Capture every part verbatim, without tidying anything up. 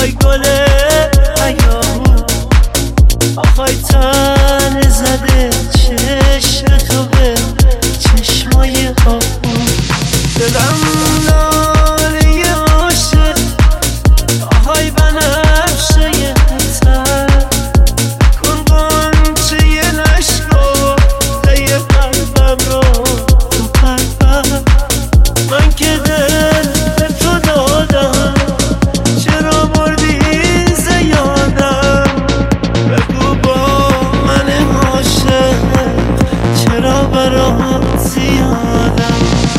آهای گل حیاهو، آهای تن زده چشم تو به چشمای آهو. دلم لاله عاشق، آهای بنفشه حسن، کن قنچه نشکو لی قلبم رو تو پرپر. من که دل به تو دادم، چرا بردی زیادم؟ بگو با من عاشق چرا برات زیادم؟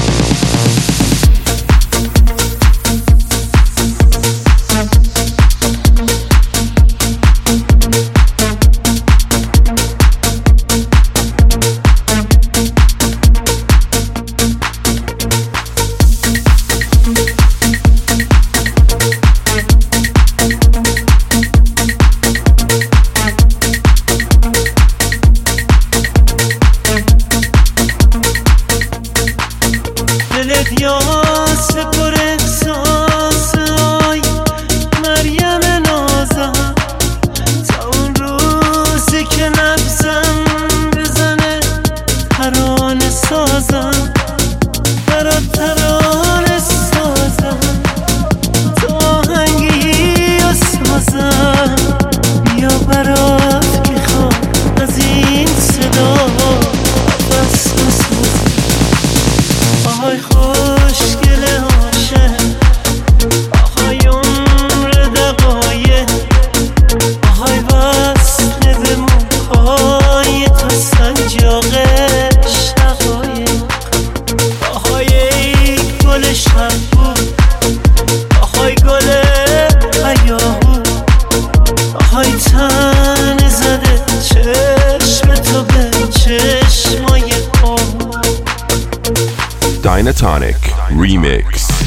دلت یاس پر احساس، آی مریم نازم، تا اون روزی که نفسم بزنه ترانه سازم، برات ترانه سازم، تو آهنگی و سازم. بیا برات میخوام از این صدا نفس بسازم. آهای خوشگل عاشق، آهای عمر دقایق، آهای وصل به موهای تو سنجاق شقایق، آهای ای گل شبو، آهای گل حیاهو، آهای تن زده چشم تو به چشمای آهو. Dynatonic Remix.